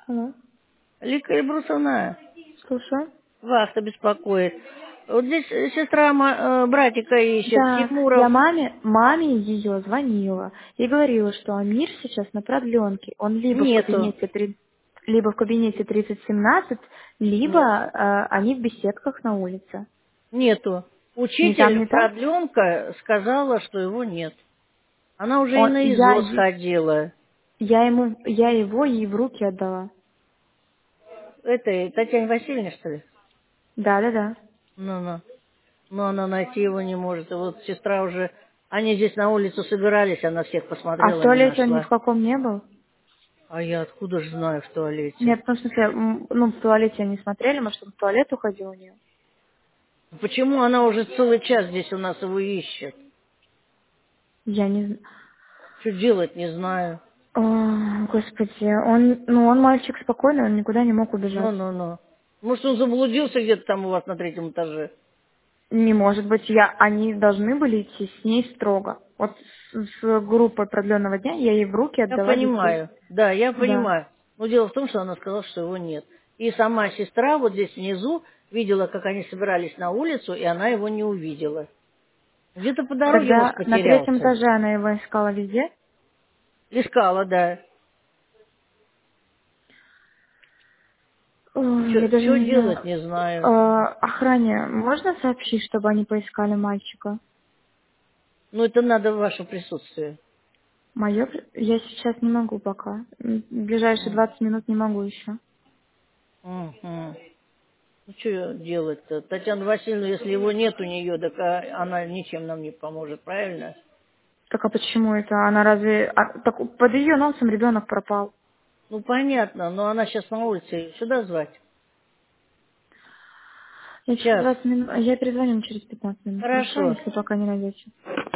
Алло, Лика Ибрусовна, слушаю. вас-то беспокоит. Вот здесь сестра братика ищет, Да, я Тимуров. маме ее звонила и говорила, что Амир сейчас на продленке. Он Нету. либо в кабинете 3017, либо Нет. они в беседках на улице. Нету. Ни там, Учитель, ни там. продленка, сказала, что его нет. Она уже и Он, на ИЗО сходила. я его ей в руки отдала. Это Татьяне Васильевне, что ли? Да, да, да. Ну-ну. Но она найти его не может. И вот сестра уже... Они здесь на улицу собирались, она всех А в посмотрела, не туалете он ни в нашла. каком не был? А я откуда же знаю в туалете? Нет, ну, в смысле, ну, в туалете они смотрели, может, он в туалет уходил у нее. Почему она уже целый час здесь у нас его ищет? Я не знаю. Что делать, не знаю. О, Господи, он мальчик спокойный, он никуда не мог убежать. Ну. Может, он заблудился где-то там у вас на третьем этаже? Не может быть, они должны были идти с ней строго. Вот с группой продленного дня я ей в руки Я отдала детей. понимаю. Да, я Да. понимаю. Но дело в том, что она сказала, что его нет. И сама сестра вот здесь внизу видела, как они собирались на улицу, и она его не увидела. Где-то по дороге, Тогда может, на третьем потерялся. этаже она его искала везде. Искала, да. Ой, я даже Что не делать, знаю. не знаю. Охране можно сообщить, чтобы они поискали мальчика? Ну, это надо в ваше присутствие. Я сейчас не могу пока. В ближайшие М, 20 минут не могу еще. мгм. Ну, что делать-то? Татьяна Васильевна, если его нет у нее, так она ничем нам не поможет, правильно? Так а почему это? Она разве... так под ее носом ребенок пропал. Ну, понятно, но она сейчас на улице. Её сюда звать? Я через Сейчас. 20 минут... Я перезвоню через 15 минут, хорошо? Хорошо. Если пока не найдете.